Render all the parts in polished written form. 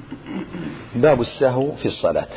باب السهو في الصلاة.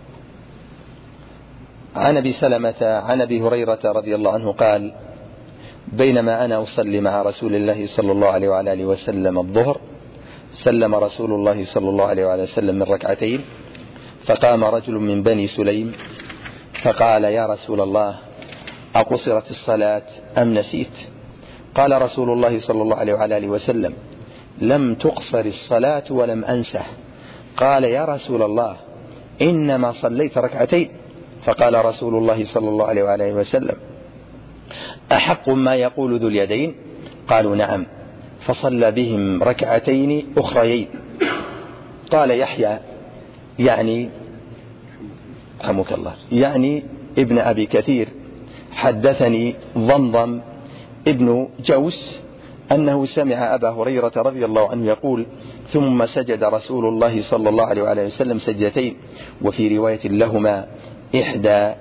عن أبي سلمة عن أبي هريرة رضي الله عنه قال: بينما أنا أصلي مع رسول الله صلى الله عليه وعلى آله وسلم الظهر، سلم رسول الله صلى الله عليه وعلى وسلم من ركعتين، فقام رجل من بني سليم فقال: يا رسول الله، أقصرت الصلاة أم نسيت؟ قال رسول الله صلى الله عليه وعلى آله وسلم: لم تقصر الصلاة ولم أنسه. قال: يا رسول الله، إنما صليت ركعتين. فقال رسول الله صلى الله عليه وعلى آله وسلم: أحق ما يقول ذو اليدين؟ قالوا: نعم. فصلى بهم ركعتين أخريين. قال يحيى يعني رحمك الله يعني ابن أبي كثير: حدثني ضمضم ابن جوس أنه سمع أبا هريرة رضي الله عنه يقول: ثم سجد رسول الله صلى الله عليه وآله وسلم سجدتين، وفي رواية لهما إحدى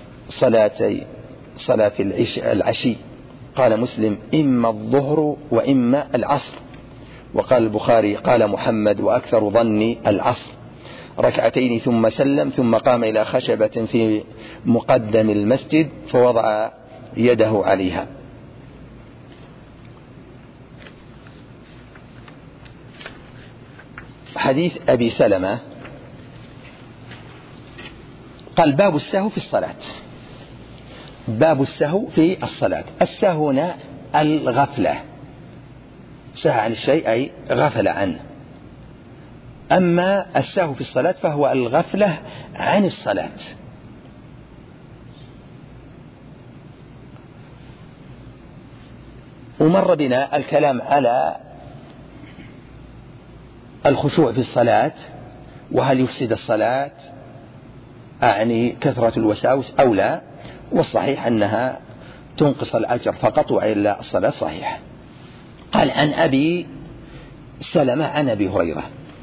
صلاة العشي. قال مسلم: إما الظهر وإما العصر. وقال البخاري: قال محمد: وأكثر ظني العصر. ركعتين ثم سلم، ثم قام إلى خشبة في مقدم المسجد فوضع يده عليها. حديث أبي سلمة قال: باب السهو في الصلاة. باب السهو في الصلاة. السهو هنا الغفلة، سهى عن الشيء أي غفل عنه. أما السهو في الصلاة فهو الغفلة عن الصلاة. ومر بنا الكلام على الخشوع في الصلاة، وهل يفسد الصلاة، أعني كثرة الوساوس أو لا، والصحيح أنها تنقص الأجر فقط وإلا الصلاة صحيحة. قال: عن أبي سلمة عن أبي هريرة.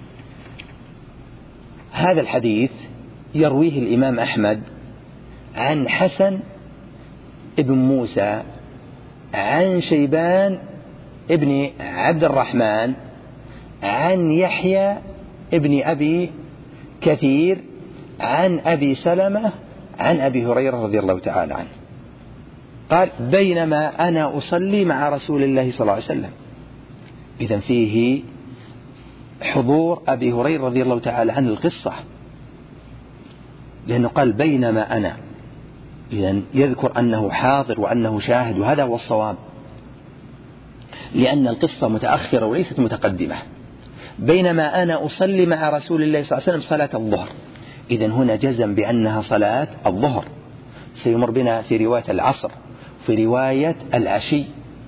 هذا الحديث يرويه الإمام أحمد عن حسن ابن موسى عن شيبان ابن عبد الرحمن عن يحيى ابن أبي كثير عن أبي سلمة عن أبي هريرة رضي الله تعالى عنه قال: بينما أنا أصلي مع رسول الله صلى الله عليه وسلم. إذن فيه حضور أبي هريرة رضي الله تعالى عنه القصة، لأنه قال: بينما أنا، إذن يذكر أنه حاضر وأنه شاهد، وهذا هو الصواب، لأن القصة متأخرة وليست متقدمة. بينما أنا أصلي مع رسول الله صلى الله عليه وسلم صلاة الظهر. إذن هنا جزم بأنها صلاة الظهر. سيمر بنا في رواية العصر، في رواية العشي،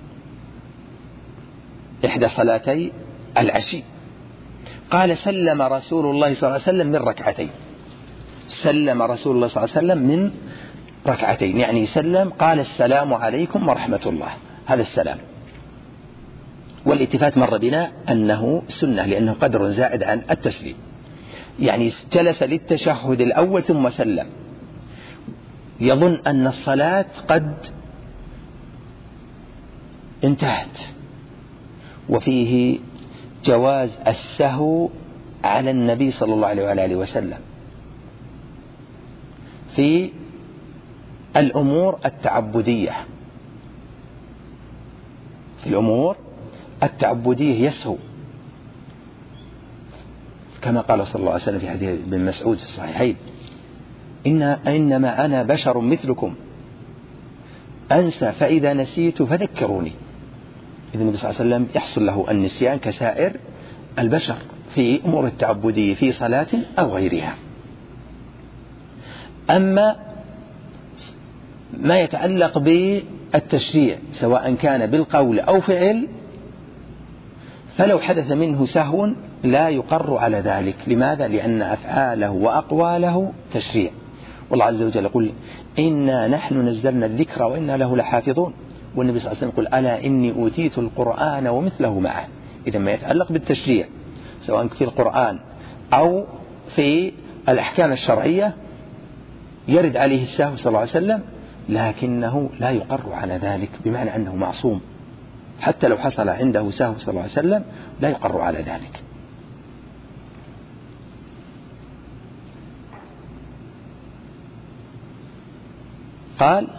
إحدى صلاتي العشي. قال: سلم رسول الله صلى الله عليه وسلم من ركعتين. سلم رسول الله صلى الله عليه وسلم من ركعتين، يعني سلم، قال: السلام عليكم ورحمة الله. هذا السلام. والالتفات مر بنا أنه سنة، لأنه قدر زائد عن التسليم، يعني جلس للتشهد الأول ثم سلم، يظن أن الصلاة قد انتهت. وفيه جواز السهو على النبي صلى الله عليه وآله وسلم في الأمور التعبدية. في الأمور التعبدية يسهو، كما قال صلى الله عليه وسلم في حديث ابن مسعود في الصحيحين: إنما أنا بشر مثلكم أنسى فإذا نسيت فذكروني. إذن النبي صلى الله عليه وسلم يحصل له النسيان كسائر البشر في أمور التعبدية في صلاة أو غيرها. أما ما يتعلق بالتشريع سواء كان بالقول أو فعل، فلو حدث منه سهو لا يقر على ذلك. لماذا؟ لأن أفعاله وأقواله تشريع. والله عز وجل يقول: إنا نحن نزلنا الذكر وإنا له لحافظون. والنبي صلى الله عليه وسلم يقول: ألا إني أوتيت القرآن ومثله معه. إذا ما يتعلق بالتشريع سواء في القرآن أو في الأحكام الشرعية يرد عليه السهو صلى الله عليه وسلم، لكنه لا يقر على ذلك، بمعنى أنه معصوم. حتى لو حصل عنده سهو صلى الله عليه وسلم لا يقر على ذلك. قال: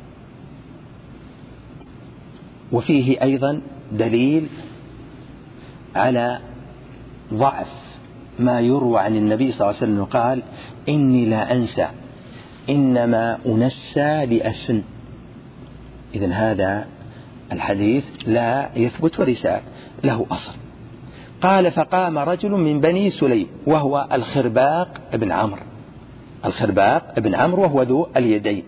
وفيه أيضا دليل على ضعف ما يروى عن النبي صلى الله عليه وسلم قال: إني لا أنسى إنما أنسى لأسن. إذن هذا الحديث لا يثبت وليس له أصل. قال: فقام رجل من بني سليم وهو الخرباق بن عمرو، الخرباق بن عمرو وهو ذو اليدين.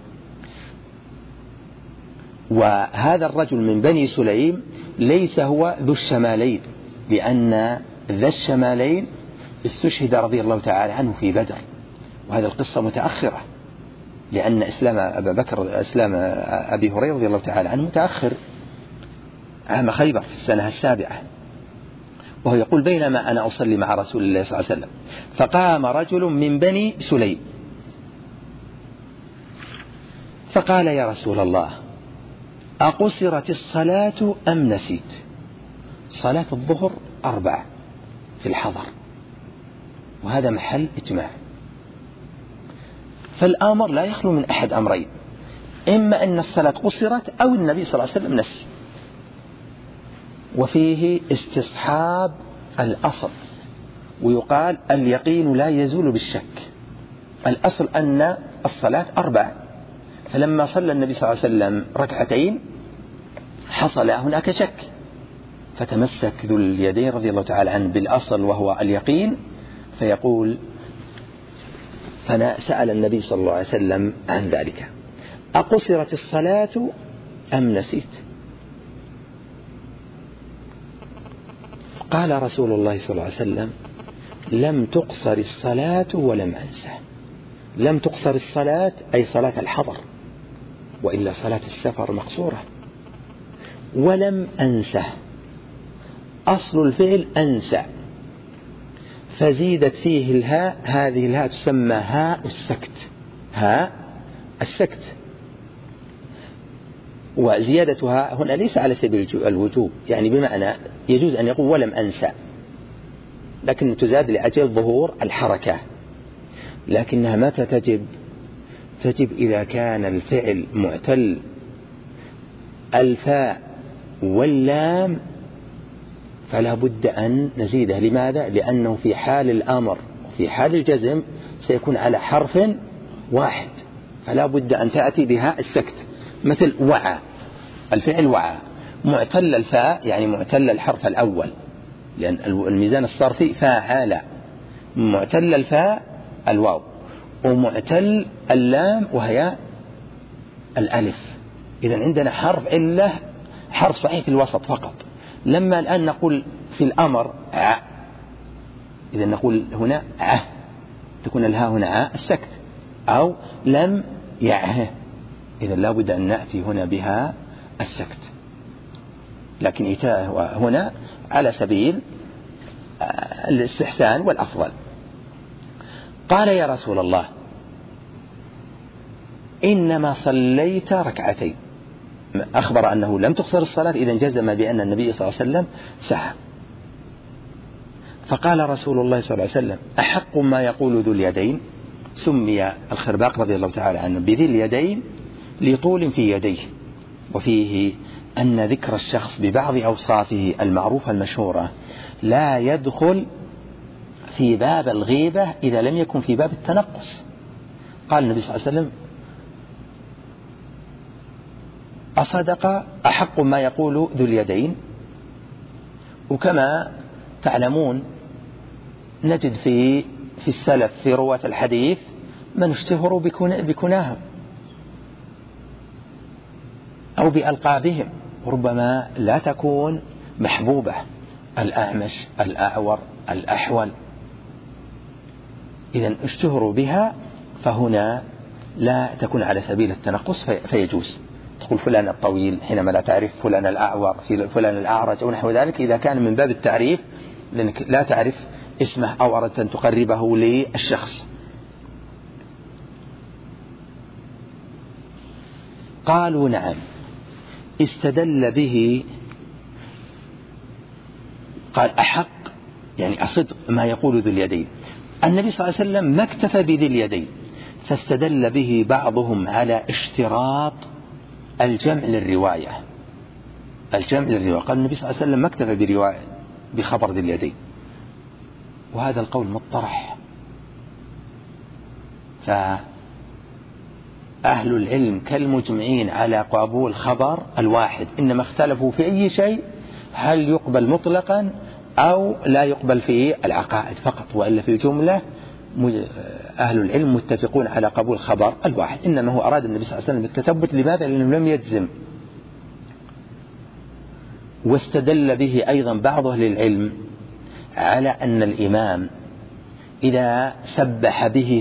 وهذا الرجل من بني سليم ليس هو ذو الشمالين، لأن ذا الشمالين استشهد رضي الله تعالى عنه في بدر، وهذه القصة متأخرة، لأن إسلام أبي هريرة رضي الله تعالى عنه متأخر عام خيبر في السنة 7. وهو يقول: بينما أنا أصلي مع رسول الله صلى الله عليه وسلم فقام رجل من بني سليم فقال: يا رسول الله، أقصرت الصلاة أم نسيت؟ صلاة الظهر 4 في الحضر، وهذا محل إجماع. فالأمر لا يخلو من أحد أمرين: إما أن الصلاة قصرت أو النبي صلى الله عليه وسلم نسي. وفيه استصحاب الأصل، ويقال: اليقين لا يزول بالشك. الأصل أن الصلاة 4، فلما صلى النبي صلى الله عليه وسلم ركعتين حصل هناك شك، فتمسك ذو اليدين رضي الله تعالى عنه بالأصل وهو اليقين، فيقول: فسأل النبي صلى الله عليه وسلم عن ذلك: أقصرت الصلاة أم نسيت؟ قال رسول الله صلى الله عليه وسلم: لم تقصر الصلاة ولم أنسى. لم تقصر الصلاة أي صلاة الحضر، وإلا صلاة السفر مقصورة. ولم أنسى، أصل الفعل أنسى، فزيدت فيه الهاء، هذه الهاء تسمى هاء السكت، هاء السكت. وزيادتها هنا ليس على سبيل الوجوب، يعني بمعنى يجوز أن يقول ولم أنسى، لكن تزاد لأجل ظهور الحركة. لكنها متى تجب إذا كان الفعل معتل الفاء واللام، فلا بد أن نزيده. لماذا؟ لأنه في حال الأمر وفي حال الجزم سيكون على حرف واحد، فلا بد أن تأتي بها السكت. مثل وعى، الفعل وعى معتل الفاء، يعني معتل الحرف الأول، لأن الميزان الصرفي فاعل، معتل الفاء الواو، ومعتل اللام وهي الألف. إذن عندنا حرف علة، حرف صحيح في الوسط فقط. لما الآن نقول في الأمر ع، إذن نقول هنا ع، تكون الها هنا ع السكت، أو لم يعه، إذن لا بد أن نأتي هنا بها السكت. لكن إتاء هنا على سبيل الاستحسان والأفضل. قال: يا رسول الله، إنما صليت ركعتين. أخبر أنه لم تقصر الصلاة، إذن جزم بأن النبي صلى الله عليه وسلم سهى. فقال رسول الله صلى الله عليه وسلم: أحق ما يقول ذو اليدين. سمي الخرباق رضي الله تعالى عنه بذي اليدين لطول في يديه. وفيه أن ذكر الشخص ببعض أوصافه المعروفة المشهورة لا يدخل في باب الغيبة إذا لم يكن في باب التنقص. قال النبي صلى الله عليه وسلم: أصدق أحق ما يقول ذو اليدين. وكما تعلمون نجد في السلف في رواة الحديث من اشتهروا بكناهم أو بألقابهم، وربما لا تكون محبوبة: الأعمش، الأعور، الأحول. إذن اشتهروا بها، فهنا لا تكون على سبيل التنقص، فيجوز تقول فلان الطويل حينما لا تعرف فلان الأعور، فلان الأعرج أو نحو ذلك، إذا كان من باب التعريف لأنك لا تعرف اسمه أو أردت أن تقربه للشخص. قالوا: نعم. استدل به، قال: أحق يعني أصدق ما يقول ذو اليدين. النبي صلى الله عليه وسلم ما اكتفى بذي اليدين، فاستدل به بعضهم على اشتراط الجمع للرواية. الجمع للرواية، قال النبي صلى الله عليه وسلم ما اكتفى برواية بخبر ذي اليدين، وهذا القول مطرح. فأهل العلم كالمجمعين على قبول خبر الواحد، إنما اختلفوا في أي شيء، هل يقبل مطلقا أو لا يقبل في العقائد فقط، وإلا في الجملة أهل العلم متفقون على قبول خبر الواحد. إنما هو أراد النبي صلى الله عليه وسلم التثبت. لماذا؟ لأنه لم يجزم. واستدل به أيضا بعض أهل العلم على أن الإمام إذا سبح به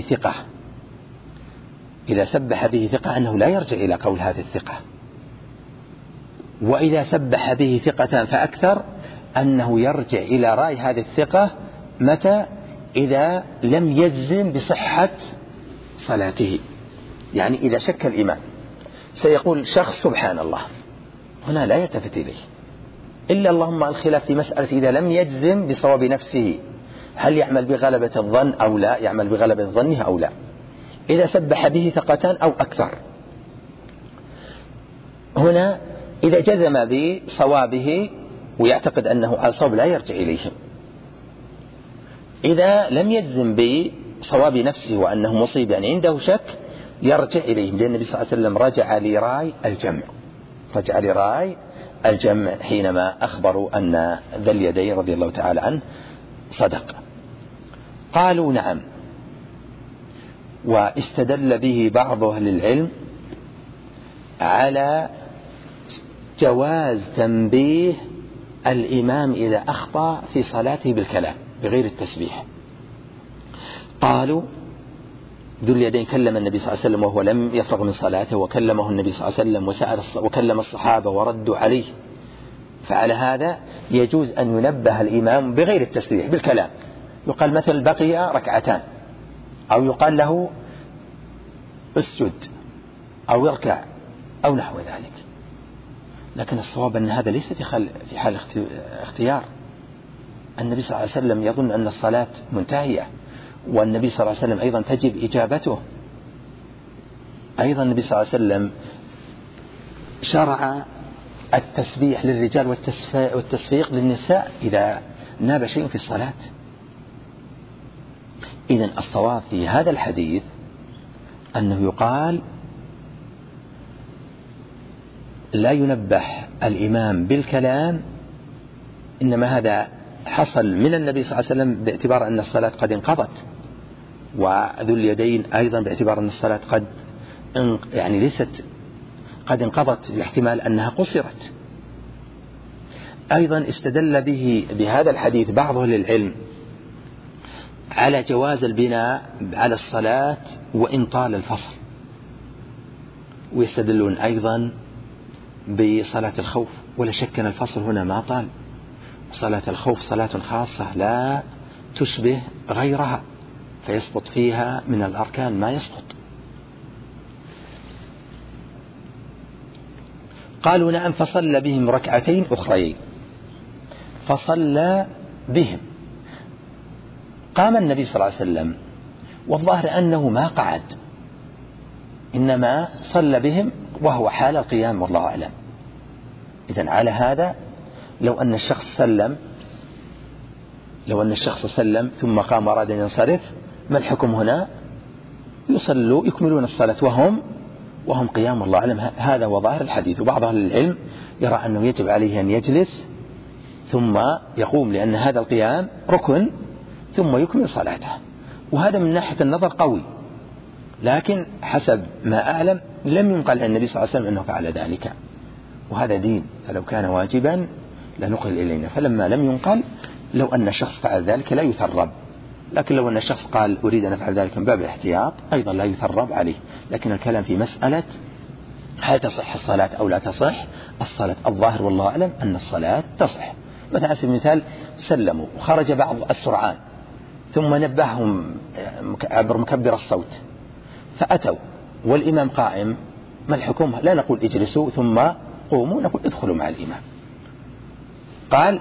ثقة أنه لا يرجع إلى قول هذه الثقة، وإذا سبح به ثقة فأكثر أنه يرجع إلى رأي هذه الثقة. متى؟ إذا لم يجزم بصحة صلاته. يعني إذا شك الإمام سيقول شخص سبحان الله، هنا لا يلتفت إليه، إلا اللهم الخلاف في مسألة إذا لم يجزم بصواب نفسه، هل يعمل بغلبة الظن أو لا، يعمل بغلبة ظنه أو لا، إذا سبح به ثقتان أو أكثر. هنا إذا جزم بصوابه ويعتقد أنه الصواب لا يرجع إليهم. إذا لم يجزم بصواب نفسه وأنه مصيب، يعني عنده شك، يرجع إليهم، لأن النبي صلى الله عليه وسلم رجع لرأي الجمع حينما أخبروا أن ذا اليدين رضي الله تعالى عنه صدق. قالوا نعم. واستدل به بعض أهل العلم على جواز تنبيه الإمام إذا أخطأ في صلاته بالكلام بغير التسبيح. قالوا ذو اليدين كلم النبي صلى الله عليه وسلم وهو لم يفرغ من صلاته، وكلمه النبي صلى الله عليه وسلم وكلم الصحابة وردوا عليه، فعلى هذا يجوز أن ينبه الإمام بغير التسبيح بالكلام. يقال مثل بقي ركعتان، أو يقال له اسجد أو يركع أو نحو ذلك. لكن الصواب أن هذا ليس في حال اختيار. النبي صلى الله عليه وسلم يظن أن الصلاة منتهية، والنبي صلى الله عليه وسلم أيضا تجب إجابته. أيضا النبي صلى الله عليه وسلم شرع التسبيح للرجال والتصفيق للنساء إذا ناب شيء في الصلاة. إذن الصواب في هذا الحديث أنه يقال لا ينبه الإمام بالكلام، إنما هذا حصل من النبي صلى الله عليه وسلم باعتبار أن الصلاة قد انقضت، وذو اليدين أيضا باعتبار أن الصلاة ليست قد انقضت، باحتمال أنها قصرت. أيضا استدل بهذا الحديث بعض أهل العلم على جواز البناء على الصلاة وإن طال الفصل، ويستدلون أيضا بصلاة الخوف، ولا شك أن الفصل هنا ما طال. صلاة الخوف صلاة خاصة لا تشبه غيرها، فيسقط فيها من الأركان ما يسقط. قالوا نعم. فصلى بهم ركعتين أخريين. فصلى بهم، قام النبي صلى الله عليه وسلم، والظاهر أنه ما قعد، إنما صلى بهم وهو حال القيام، والله أعلم. إذن على هذا لو أن الشخص سلم ثم قام وأراد أن ينصرف، ما الحكم هنا؟ يصلوا يكملون الصلاة وهم قيام، والله أعلم. هذا هو ظاهر الحديث. وبعض أهل العلم يرى أنه يجب عليه أن يجلس ثم يقوم، لأن هذا القيام ركن، ثم يكمل صلاته. وهذا من ناحية النظر قوي، لكن حسب ما أعلم لم ينقل عن النبي صلى الله عليه وسلم أنه فعل ذلك، وهذا دين، فلو كان واجبا لنقل إلينا. فلما لم ينقل، لو أن الشخص فعل ذلك لا يثرب، لكن لو أن الشخص قال أريد أن أفعل ذلك من باب الاحتياط أيضا لا يثرب عليه. لكن الكلام في مسألة هل تصح الصلاة أو لا تصح الصلاة. الظاهر والله أعلم أن الصلاة تصح. مثلا على سبيل المثال سلموا وخرج بعض السرعان، ثم نبههم عبر مكبر الصوت فأتوا والإمام قائم، ما الحكم؟ لا نقول اجلسوا ثم قوموا، نقول ادخلوا مع الإمام. قال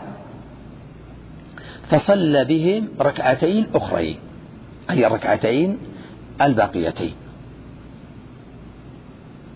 فصلى بهم ركعتين أخرين، أي الركعتين الباقيتين.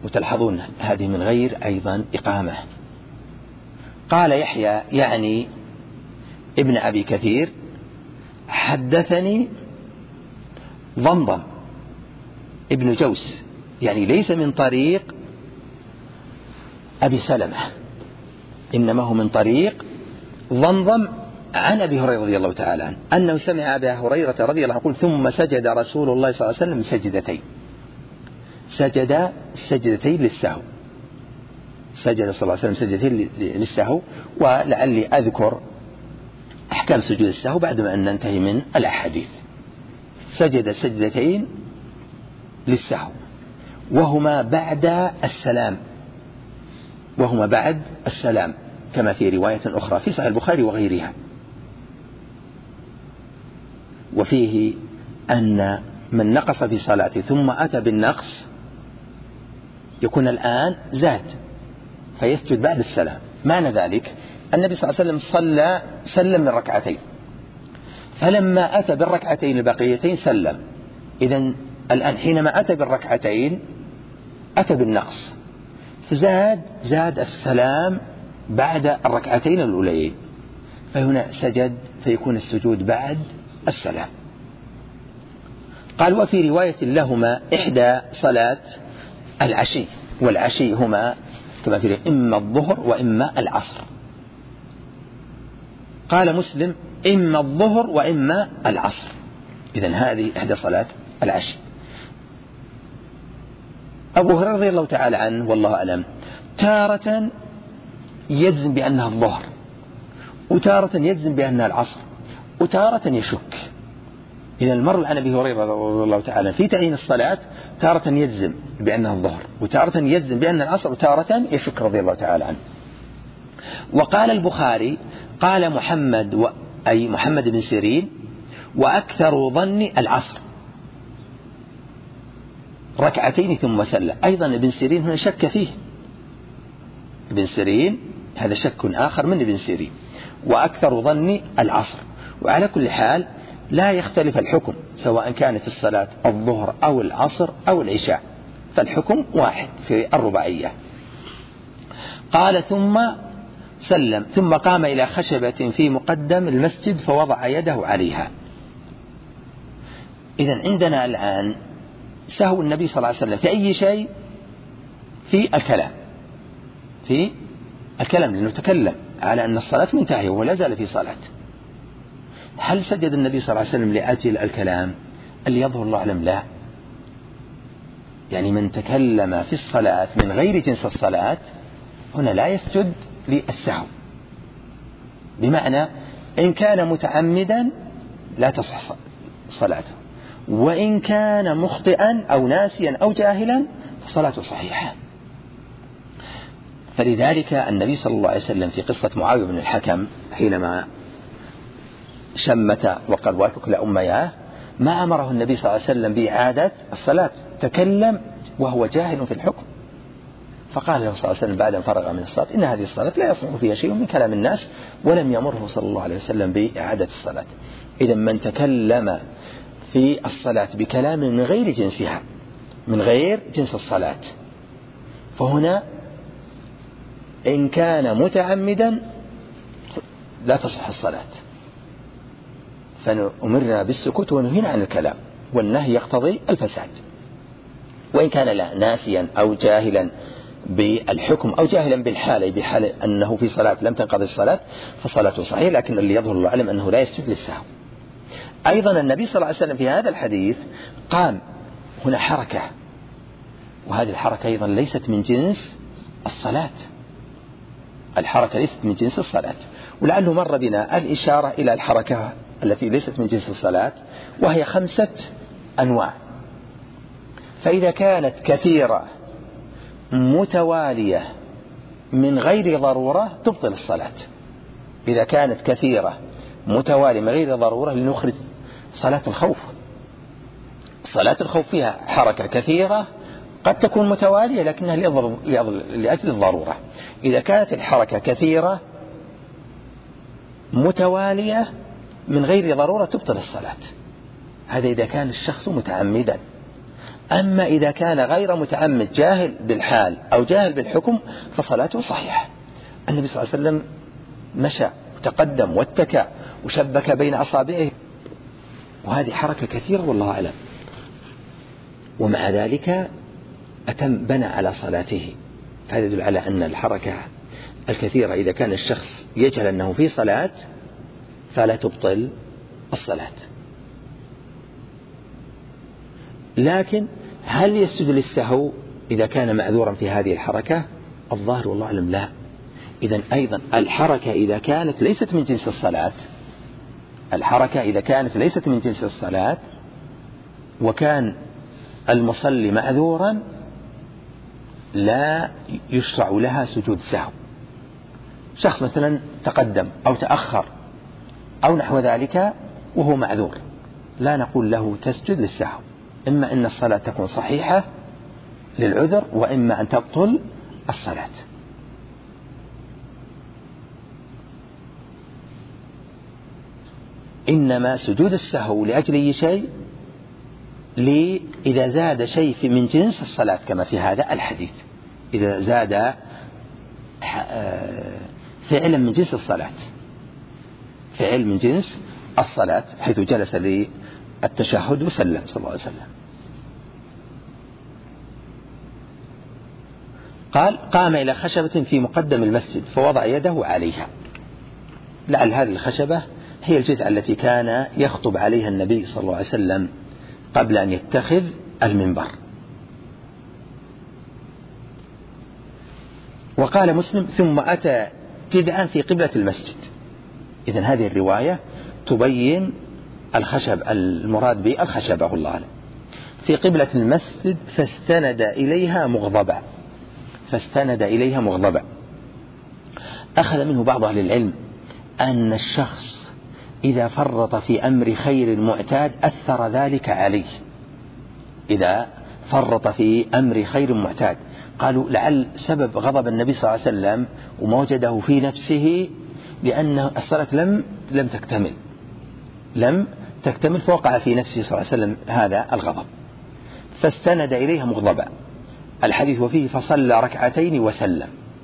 وتلحظون هذه من غير أيضا إقامة. قال يحيى يعني ابن أبي كثير حدثني ضمضم ابن جوس، يعني ليس من طريق أبي سلمة، إنما هو من طريق ضمضم عن أبي هريرة رضي الله تعالى عنه أنه سمع أبا هريرة رضي الله عنه يقول ثم سجد رسول الله صلى الله عليه وسلم سجدتين، سجد سجدتين للسهو، سجد صلى الله عليه وسلم سجدتين للسهو. ولعلي أذكر أحكام سجود السهو بعد ما أن ننتهي من الأحاديث. سجد سجدتين للسهو وهما بعد السلام، وهما بعد السلام كما في رواية أخرى في صحيح البخاري وغيرها. وفيه أن من نقص في صلاته ثم أتى بالنقص يكون الآن زاد فيسجد بعد السلام. معنى ذلك النبي صلى الله عليه وسلم سلم من ركعتين، فلما أتى بالركعتين البقيتين سلم. إذن الآن حينما أتى بالركعتين أتى بالنقص فزاد السلام بعد الركعتين الأوليين، فهنا سجد فيكون السجود بعد السلام. قال وفي رواية لهما إحدى صلاة العشي، والعشي هما كما في إما الظهر وإما العصر. قال مسلم إما الظهر وإما العصر، إذن هذه إحدى صلاة العشي. أبو هريرة رضي الله تعالى عنه والله أعلم تارة يجزم بأنها الظهر، وتارة يجزم بأنها العصر، وتارة يشك. إذا المر عن أبي هريرة رضي الله تعالى في تعيين الصلاة تارة يجزم بأنها الظهر، وتارة يجزم بأنها العصر، وتارة يشك رضي الله تعالى عنه. وقال البخاري قال محمد أي محمد بن سيرين وأكثر ظني العصر ركعتين ثم سلم. أيضا ابن سيرين هنا شك فيه، ابن سيرين هذا شك آخر من ابن سيرين. وأكثر ظني العصر. وعلى كل حال لا يختلف الحكم سواء كانت الصلاة الظهر أو العصر أو العشاء، فالحكم واحد في الرباعية. قال ثم سلم ثم قام إلى خشبة في مقدم المسجد فوضع يده عليها. إذن عندنا الآن سهو النبي صلى الله عليه وسلم في أي شيء؟ في الكلام، في الكلام، لأنه تكلم على أن الصلاة منتهية ولا زال في صلاة. هل سجد النبي صلى الله عليه وسلم لأجل الكلام؟ اللي يظهر الله أعلم لا. يعني من تكلم في الصلاة من غير جنس الصلاة هنا لا يسجد للسهو، بمعنى إن كان متعمدا لا تصح صلاته، وإن كان مخطئا أو ناسيا أو جاهلا فصلاته صحيحة. فلذلك النبي صلى الله عليه وسلم في قصة معاوية بن الحكم حينما شمت وقال واثق لأمياه ما أمره النبي صلى الله عليه وسلم بإعادة الصلاة، تكلم وهو جاهل في الحكم، فقال له صلى الله عليه وسلم بعد أن فرغ من الصلاة إن هذه الصلاة لا يصح فيها شيء من كلام الناس، ولم يمره صلى الله عليه وسلم بإعادة الصلاة. إذا من تكلم في الصلاة بكلام من غير جنسها، من غير جنس الصلاة، فهنا إن كان متعمدا لا تصح الصلاة، فأمرنا بالسكوت ونهينا عن الكلام، والنهي يقتضي الفساد. وإن كان لا ناسيا أو جاهلا بالحكم أو جاهلا بالحالة، بحال أنه في صلاة لم تنقضي الصلاة فصلاته صحيح، لكن اللي يظهر الله أعلم أنه لا يسجد للسهو. أيضا النبي صلى الله عليه وسلم في هذا الحديث قام، هنا حركة، وهذه الحركة أيضا ليست من جنس الصلاة، الحركة ليست من جنس الصلاة. ولعله مر بنا الإشارة إلى الحركة التي ليست من جنس الصلاة، وهي 5 أنواع. فإذا كانت كثيرة متوالية من غير ضرورة تبطل الصلاة. إذا كانت كثيرة متوالية من غير ضرورة لنخرج صلاة الخوف، صلاة الخوف فيها حركة كثيرة قد تكون متوالية لكنها لأجل الضرورة. إذا كانت الحركة كثيرة متوالية من غير ضرورة تبطل الصلاة. هذا إذا كان الشخص متعمدا. أما إذا كان غير متعمد جاهل بالحال أو جاهل بالحكم فصلاته صحيحة. النبي صلى الله عليه وسلم مشى وتقدم واتكى وشبك بين أصابعه، وهذه حركة كثيرة والله أعلم، ومع ذلك بنى على صلاته. فهذا يدل على أن الحركة الكثيرة إذا كان الشخص يجهل أنه في صلاة فلا تبطل الصلاة. لكن هل يسجد للسهو إذا كان معذورا في هذه الحركة؟ الظاهر والله أعلم لا. إذن أيضا الحركة إذا كانت ليست من جنس الصلاة، الحركة إذا كانت ليست من جنس الصلاة وكان المصلي معذورا لا يشرع لها سجود سهو. شخص مثلا تقدم أو تأخر أو نحو ذلك وهو معذور، لا نقول له تسجد للسهو، إما أن الصلاة تكون صحيحة للعذر وإما أن تبطل الصلاة. إنما سجود السهو لأجل أي شيء؟ إذا زاد شيء من جنس الصلاة كما في هذا الحديث، إذا زاد فعلا من جنس الصلاة، فعل من جنس الصلاة، حيث جلس للتشهد وسلم صلى الله عليه وسلم. قال قام إلى خشبة في مقدم المسجد فوضع يده عليها. لعل هذه الخشبة هي الجذع التي كان يخطب عليها النبي صلى الله عليه وسلم قبل أن يتخذ المنبر. وقال مسلم ثم أتى جذعا في قبلة المسجد. إذن هذه الرواية تبين الخشب المراد به الخشبة الله أعلم في قبلة المسجد فاستند إليها مغضبا، فاستند إليها مغضبا. أخذ منه بعض أهل العلم أن الشخص إذا فرط في أمر خير معتاد أثر ذلك عليه، إذا فرط في أمر خير معتاد. قالوا لعل سبب غضب النبي صلى الله عليه وسلم وما وجده في نفسه لأن الصلاة لم تكتمل فوقع في نفسه صلى الله عليه وسلم هذا الغضب، فاستند إليها مغضبا. الحديث وفيه فصلى ركعتين وسلم.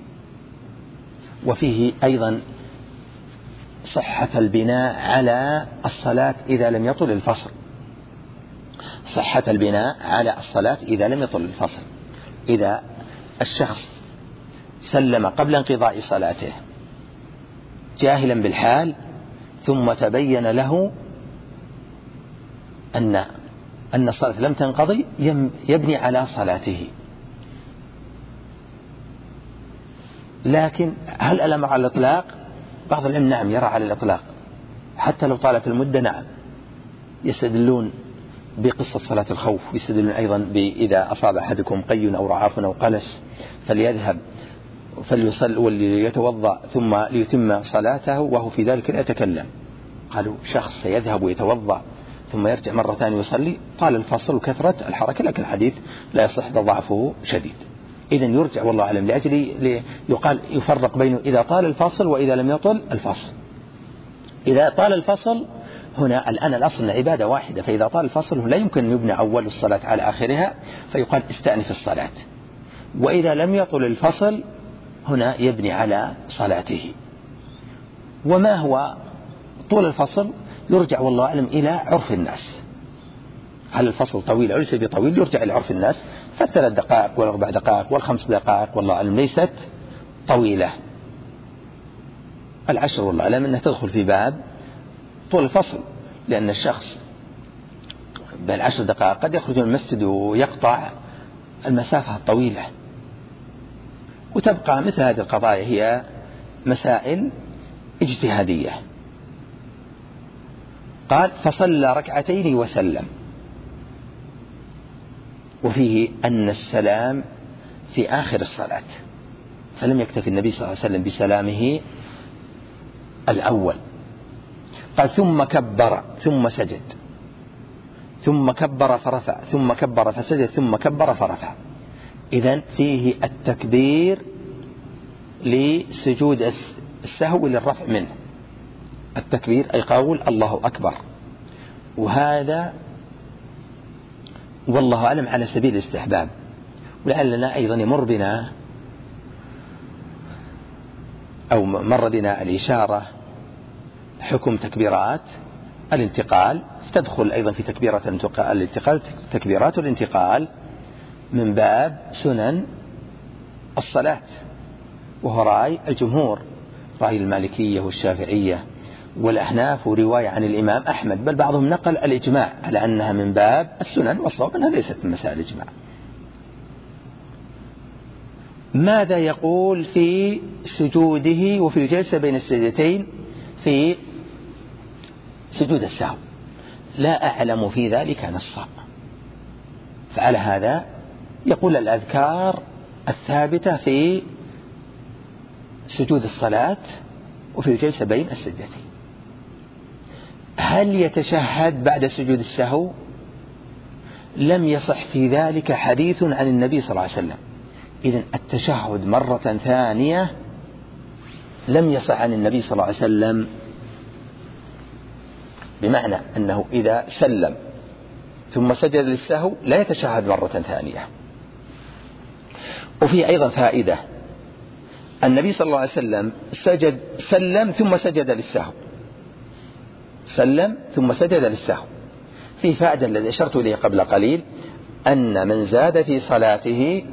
وفيه أيضا صحة البناء على الصلاة إذا لم يطل الفصل، صحة البناء على الصلاة إذا لم يطل الفصل. إذا الشخص سلم قبل انقضاء صلاته جاهلا بالحال ثم تبين له أن الصلاة لم تنقضي يبني على صلاته. لكن هل الأمر على الإطلاق؟ بعض العلم نعم يرى على الإطلاق حتى لو طالت المدة. نعم يستدلون بقصة صلاة الخوف، يستدلون أيضا إذا أصاب أحدكم قي أو رعاف أو قلس فليذهب فليصل وليتوضأ ثم ليتم صلاته وهو في ذلك لا يتكلم. قالوا شخص سيذهب ويتوضأ ثم يرجع مرة ثانية ويصلي طال الفصل وكثرة الحركة، لكن الحديث لا يصح ضعفه شديد. إذن يرجع والله أعلم لأجل يقال يفرق بينه إذا طال الفصل وإذا لم يطل الفصل. إذا طال الفصل هنا الآن الأصل عبادة واحدة، فإذا طال الفصل لا يمكن أن يبنى أول الصلاة على آخرها فيقال استأنف الصلاة. وإذا لم يطل الفصل هنا يبني على صلاته. وما هو طول الفصل يرجع والله أعلم إلى عرف الناس، هل الفصل طويل أو ليس بطويل يرجع إلى عرف الناس، فالثلاث دقائق والأربع دقائق والخمس دقائق والله أعلم ليست طويلة. العشر والله أعلم أنها تدخل في باب طول الفصل، لأن الشخص بالعشر دقائق قد يخرج من المسجد ويقطع المسافة الطويلة. وتبقى مثل هذه القضايا هي مسائل اجتهادية. قال فصلى ركعتين وسلم. وفيه أن السلام في آخر الصلاة، فلم يكتفي النبي صلى الله عليه وسلم بسلامه الأول. قال ثم كبر ثم سجد ثم كبر فرفع ثم كبر فسجد ثم كبر فرفع. إذن فيه التكبير لسجود السهو للرفع منه، التكبير أي قول الله أكبر. وهذا والله أعلم على سبيل الاستحباب. ولعلنا أيضا يمر بنا أو مر بنا الإشارة حكم تكبيرات الانتقال، تدخل أيضا في تكبيرة الانتقال تكبيرات الانتقال من باب سنن الصلاة، وهو رأي الجمهور، رأي المالكية والشافعية والأحناف ورواية عن الإمام أحمد، بل بعضهم نقل الإجماع على أنها من باب السنن، والصواب أنها ليست من مسائل الإجماع. ماذا يقول في سجوده وفي الجلسة بين السجدتين في سجود السهو؟ لا أعلم في ذلك نصا، فعلى هذا يقول الأذكار الثابتة في سجود الصلاة وفي الجلسة بين السجدتين. هل يتشهد بعد سجود السهو؟ لم يصح في ذلك حديث عن النبي صلى الله عليه وسلم. إذن التشهد مرة ثانية لم يصح عن النبي صلى الله عليه وسلم، بمعنى أنه إذا سلم ثم سجد للسهو لا يتشهد مرة ثانية. وفي أيضا فائدة، النبي صلى الله عليه وسلم سلم ثم سجد للسهو، سلم ثم سجد للسهو. في فائدة الذي أشرت إليه قبل قليل، أن من زاد في صلاته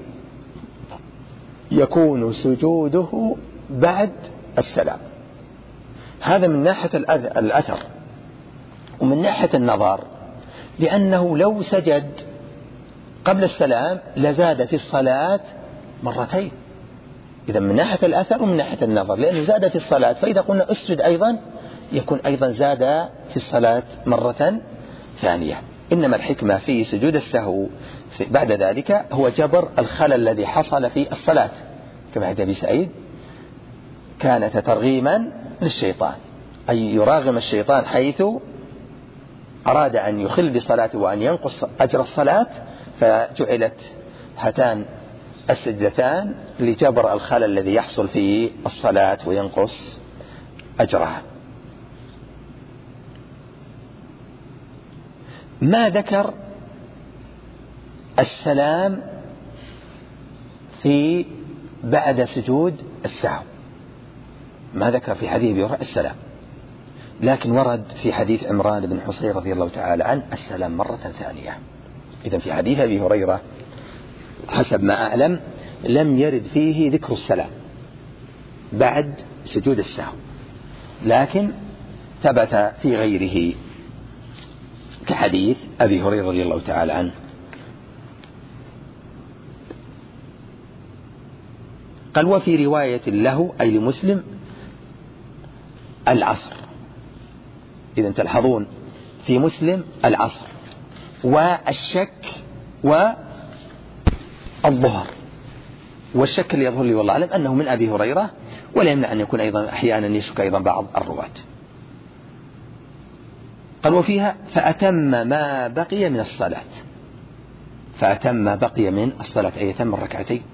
يكون سجوده بعد السلام. هذا من ناحية الأثر، ومن ناحية النظر، لأنه لو سجد قبل السلام لزاد في الصلاة مرتين. إذا من ناحية الأثر ومن ناحية النظر، لأنه زاد في الصلاة، فإذا قلنا أسجد أيضا يكون أيضا زاد في الصلاة مرة ثانية. إنما الحكمة في سجود السهو بعد ذلك هو جبر الخلل الذي حصل في الصلاة، كما حديث أبي سعيد كانت ترغيما للشيطان، أي يراغم الشيطان حيث أراد أن يخل بصلاته وأن ينقص أجر الصلاة، فجعلت هاتان السجدتان لجبر الخلل الذي يحصل في الصلاة وينقص أجرها. ما ذكر السلام في بعد سجود السهو، ما ذكر في حديث أبي هريرة السلام، لكن ورد في حديث عمران بن حصين رضي الله تعالى عنه السلام مرة ثانية. إذن في حديث أبي هريرة حسب ما أعلم لم يرد فيه ذكر السلام بعد سجود السهو، لكن ثبت في غيره كحديث أبي هريرة رضي الله تعالى عنه. قال وفي رواية له أي لمسلم العصر. إذن تلحظون في مسلم العصر والشك والظهر، والشك اللي يظهر لي والله أعلم أنه من أبي هريرة، ولا يمنع أن يكون أيضا أحيانا يشك أيضا بعض الرواة. قال وفيها فأتم ما بقي من الصلاة، فأتم ما بقي من الصلاة أي يتم الركعتين.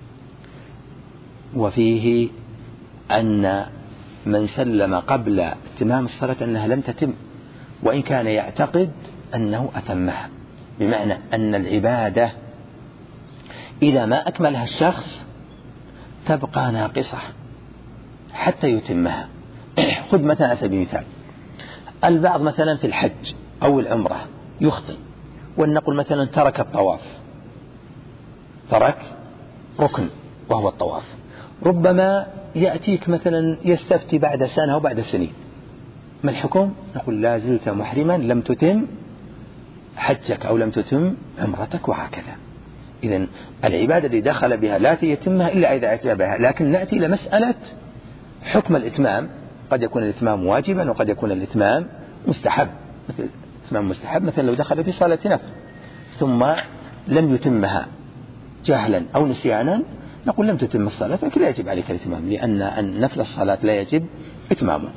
وفيه أن من سلم قبل اتمام الصلاة أنها لم تتم، وإن كان يعتقد أنه أتمها، بمعنى أن العبادة إذا ما أكملها الشخص تبقى ناقصة حتى يتمها. خذ مثلا على سبيل المثال، البعض مثلا في الحج أو العمرة يخطئ، ولنقل مثلا ترك الطواف، ترك ركن وهو الطواف، ربما يأتيك مثلا يستفتي بعد سنة أو بعد سنين، ما الحكم؟ نقول لا زلت محرما، لم تتم حجك أو لم تتم عمرتك، وهكذا. إذن العبادة اللي دخل بها لا يتمها إلا إذا أتى بها. لكن نأتي إلى مسألة حكم الإتمام، قد يكون الإتمام واجبا وقد يكون الإتمام مستحب، مثل الإتمام مستحب مثلا لو دخل في صلاة نفل ثم لم يتمها جهلا أو نسيانا، نقول لم تتم الصلاة، لكن لا يجب عليك الإتمام، لأن نفل الصلاة لا يجب إتمامه.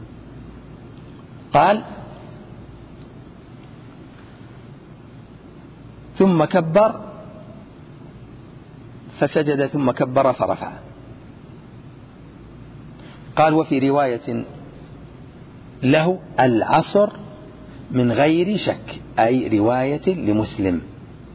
قال ثم كبر فسجد ثم كبر فرفع. قال وفي رواية له العصر من غير شك، أي رواية لمسلم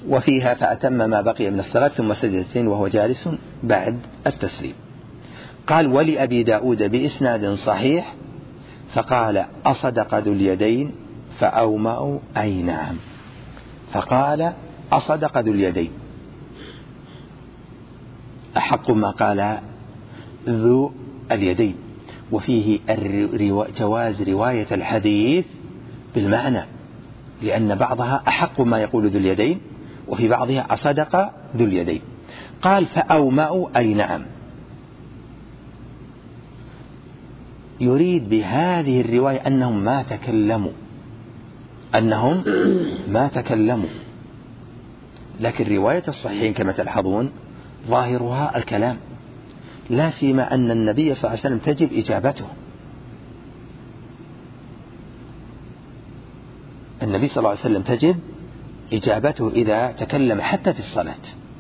وفيها فأتم ما بقي من الصلاة ثم سجدتين وهو جالس بعد التسليم. قال ولأبي داود بإسناد صحيح فقال أصدق ذو اليدين فأومأوا أي نعم. فقال أصدق ذو اليدين، أحق ما قال ذو اليدين، وفيه جواز رواية الحديث بالمعنى، لأن بعضها أحق ما يقول ذو اليدين وفي بعضها أصدق ذو اليدين. قال فأومأوا أي نعم، يريد بهذه الرواية أنهم ما تكلموا، لكن رواية الصحيحين كما تلحظون ظاهرها الكلام، لا سيما أن النبي صلى الله عليه وسلم تجب إجابته. النبي صلى الله عليه وسلم تجب إجابته إذا تكلم حتى في الصلاة.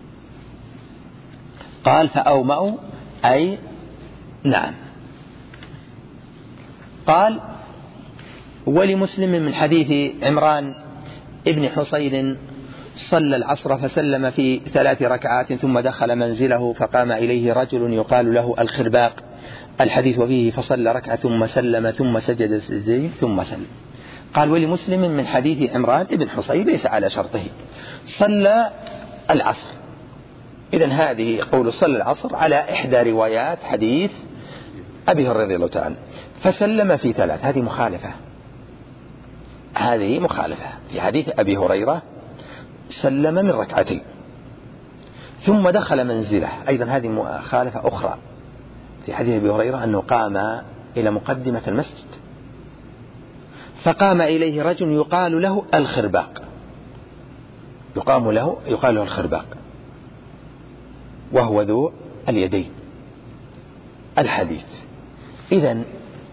قال فأومأوا أي نعم. قال ولمسلم من حديث عمران ابن حصين صلى العصر فسلم في 3 ركعات ثم دخل منزله فقام إليه رجل يقال له الخرباق، الحديث فيه فصلى ركعة ثم سلم ثم سجد سجدين ثم سلم. قال ولمسلم من حديث عمران ابن حصين ليس على شرطه صلى العصر. إذن هذه قول صلى العصر على إحدى روايات حديث أبي هريرة رضي الله تعالى، فسلم في 3. هذه مخالفة في حديث أبي هريرة سلم من 2 ثم دخل منزله، أيضا هذه مخالفة أخرى في حديث أبي هريرة أنه قام إلى مقدمة المسجد فقام إليه رجل يقال له الخرباق، يقال له الخرباق وهو ذو اليدين الحديث. إذن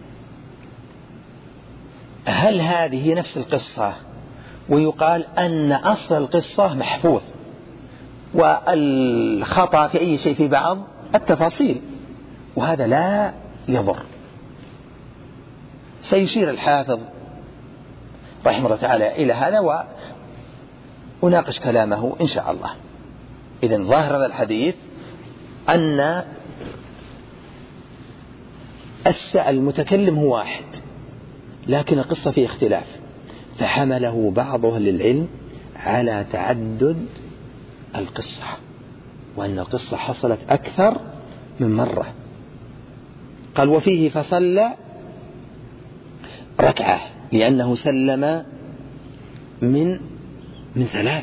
هل هذه نفس القصة ويقال أن أصل القصة محفوظ والخطأ في أي شيء في بعض التفاصيل، وهذا لا يضر. سيشير الحافظ رحمه الله تعالى إلى هذا وناقش كلامه إن شاء الله. إذن ظاهر هذا الحديث أن المتكلم هو واحد، لكن القصة فيه اختلاف، فحمله بعض أهل العلم على تعدد القصة، وأن القصة حصلت أكثر من مرة. قال وفيه فصلى ركعة لأنه سلم من 3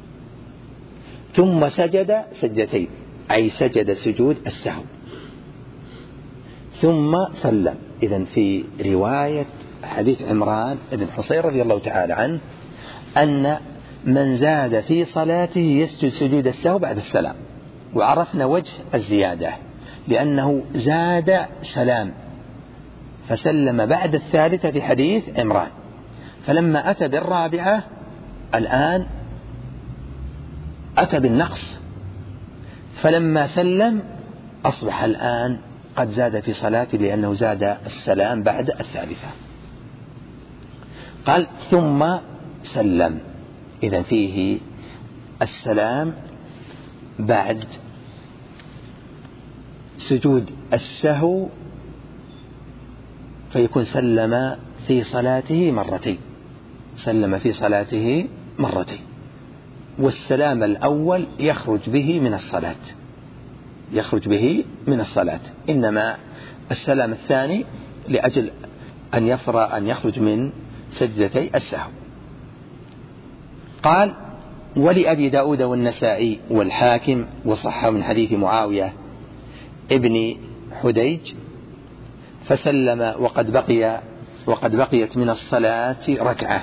ثم سجد سجدتين، أي سجد سجود السهو ثم سلم. إذن في رواية حديث عمران بن حصين رضي الله تعالى عنه أن من زاد في صلاته يسجد سجود السهو بعد السلام، وعرفنا وجه الزيادة لأنه زاد سلام فسلم بعد 3 في حديث عمران، فلما أتى بالرابعة الآن أتى بالنقص، فلما سلم أصبح الآن قد زاد في صلاته لأنه زاد السلام بعد 3. قال ثم سلم، إذن فيه السلام بعد سجود السهو، فيكون سلم في صلاته مرتين، والسلام الأول يخرج به من الصلاة، إنما السلام الثاني لأجل أن يخرج من سجدتي السهو. قال ولأبي داود والنسائي والحاكم وصحه من حديث معاوية ابن حديج فسلم وقد بقيت من الصلاة ركعة.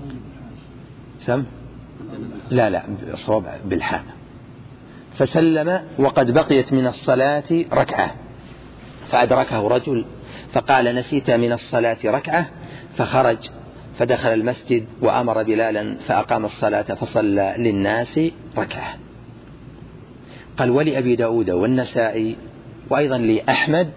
لا صواب بالحاء. فسلم وقد بقيت من الصلاة ركعة فأدركه رجل فقال نسيت من الصلاة ركعة، فخرج فدخل المسجد وأمر بلالا فأقام الصلاة فصلى للناس ركعة. قال ولأبي داود والنسائي وأيضا لأحمد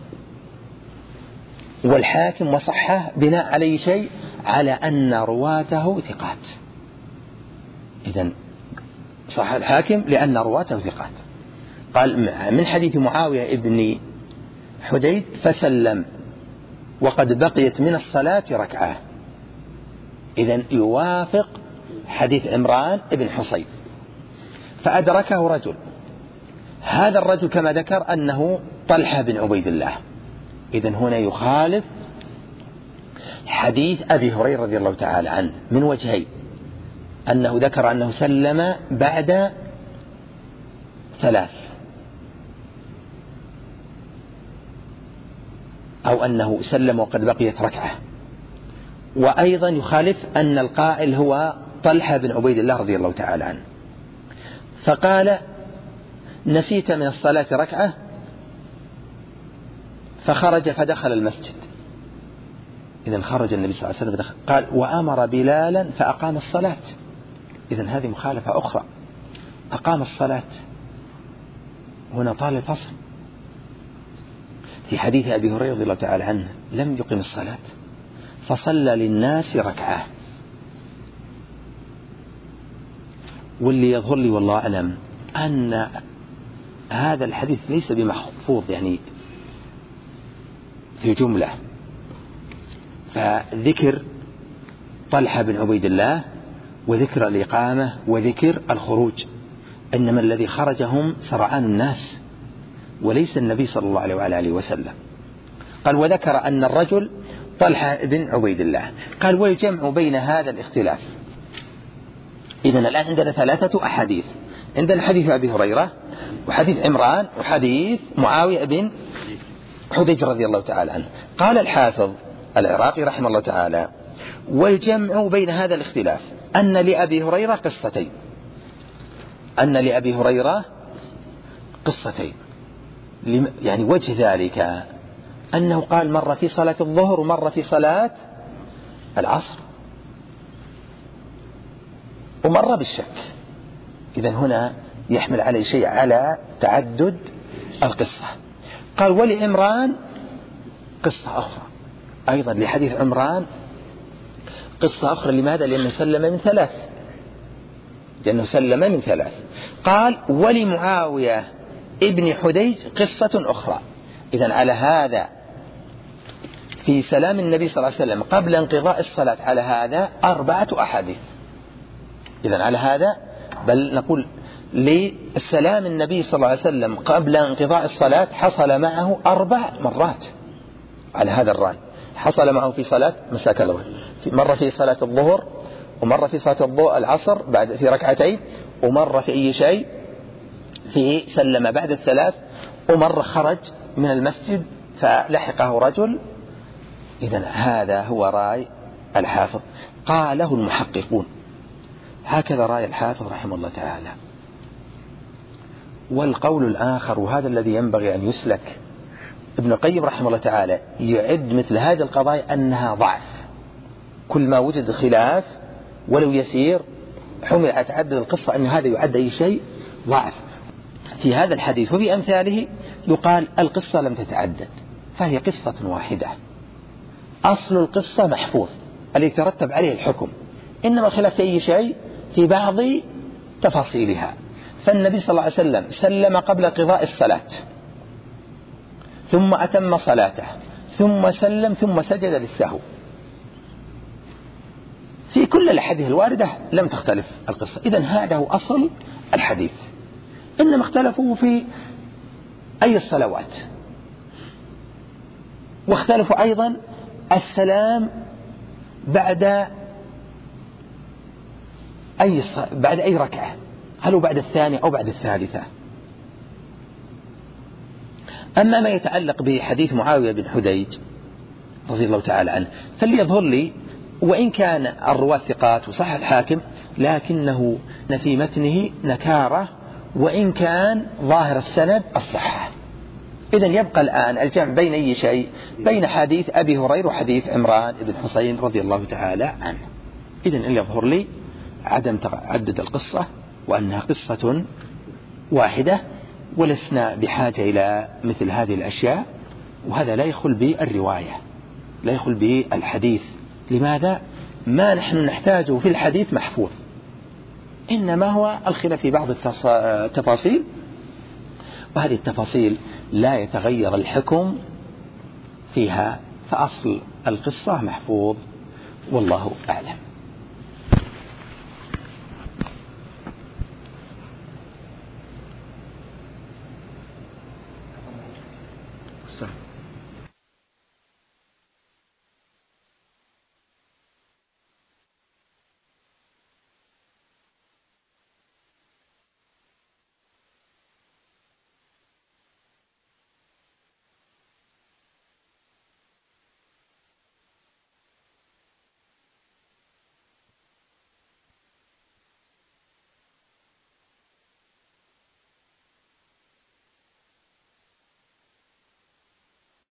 والحاكم وصحه بناء على شيء على أن رواته ثقات. إذن صح الحاكم لأن رواته ثقات. قال من حديث معاوية ابن حديد فسلم وقد بقيت من الصلاة ركعة. إذن يوافق حديث عمران ابن حصين. فأدركه رجل، هذا الرجل كما ذكر أنه طلحة بن عبيد الله. إذن هنا يخالف حديث أبي هريرة رضي الله تعالى عنه من وجهين: أنه ذكر أنه سلم بعد 3، أو أنه سلم وقد بقيت ركعة. وأيضا يخالف أن القائل هو طلحة بن عبيد الله رضي الله تعالى عنه. فقال: نسيت من الصلاة ركعة، فخرج فدخل المسجد. إذن خرج النبي صلى الله عليه وسلم فدخل. قال: وأمر بلالا فأقام الصلاة. إذن هذه مخالفة أخرى، أقام الصلاة، هنا طال الفصل. في حديث أبي هريرة رضي الله تعالى عنه لم يقم الصلاة فصلى للناس ركعة. واللي يظهر لي والله أعلم أن هذا الحديث ليس بمحفوظ يعني في جملة، فذكر طلحة بن عبيد الله وذكر الإقامة وذكر الخروج، إنما الذي خرج هم سرعان الناس وليس النبي صلى الله عليه وآله وسلم. قال: وذكر أن الرجل طلحة بن عبيد الله. قال: والجمع بين هذا الاختلاف. إذن الآن عندنا 3 أحاديث، عندنا حديث أبي هريرة وحديث عمران وحديث معاوية بن حديج رضي الله تعالى عنه. قال الحافظ العراقي رحمه الله تعالى: والجمع بين هذا الاختلاف أن لأبي هريرة قصتين، أن لأبي هريرة قصتين. يعني وجه ذلك أنه قال مرة في صلاة الظهر ومرة في صلاة العصر ومرة بالشك. إذن هنا يحمل عليه شيء على تعدد القصة. قال: ولعمران قصة أخرى، أيضا لحديث عمران قصة أخرى. لماذا؟ لأنه سلم من 3. قال: ولمعاوية ابن حديج قصة أخرى. إذن على هذا في سلام النبي صلى الله عليه وسلم قبل انقضاء الصلاة على هذا 4 أحاديث. إذن على هذا بل نقول لسلام النبي صلى الله عليه وسلم قبل انقضاء الصلاة حصل معه 4 مرات. على هذا الرأي حصل معه في صلاة مساك الظهر، مرة في صلاة الظهر، ومرة في صلاة العصر بعد في ركعتين، ومرة في أي شيء في سلم بعد 3، ومرة خرج من المسجد فلحقه رجل. إذن هذا هو رأي الحافظ. قاله المحققون، هكذا رأي الحافظ رحمه الله تعالى. والقول الآخر وهذا الذي ينبغي أن يسلك، ابن القيم رحمه الله تعالى يعد مثل هذه القضايا أنها ضعف. كل ما وجد خلاف ولو يسير حمل على تعدد القصة أن هذا يعد أي شيء ضعف. في هذا الحديث وفي أمثاله يقال القصة لم تتعدد، فهي قصة واحدة، أصل القصة محفوظ الذي يترتب عليه الحكم، إنما الخلاف في أي شيء في بعض تفاصيلها. فالنبي صلى الله عليه وسلم سلم قبل قضاء الصلاة، ثم أتم صلاته، ثم سلم، ثم سجد للسهو. في كل الأحاديث الواردة لم تختلف القصة. إذن هذا هو أصل الحديث، إنما اختلفوا في أي الصلوات، واختلفوا أيضا السلام بعد أي ركعة، هل هو بعد الثانية أو بعد الثالثة. أما ما يتعلق بحديث معاوية بن حديج رضي الله تعالى عنه فاللي يظهر لي وإن كان الرواة ثقات وصح الحاكم، لكنه في متنه نكارة، وإن كان ظاهر السند الصحة. إذن يبقى الآن الجمع بين أي شيء؟ بين حديث أبي هريرة وحديث عمران بن حصين رضي الله تعالى عنه. إذن اللي يظهر لي عدم تعدد القصة وأنها قصة واحدة، ولسنا بحاجة إلى مثل هذه الأشياء، وهذا لا يخل بالرواية، لا يخل بالحديث. لماذا؟ ما نحن نحتاجه في الحديث محفوظ، إنما هو الخلاف في بعض التفاصيل، وهذه التفاصيل لا يتغير الحكم فيها، فأصل القصة محفوظ والله أعلم.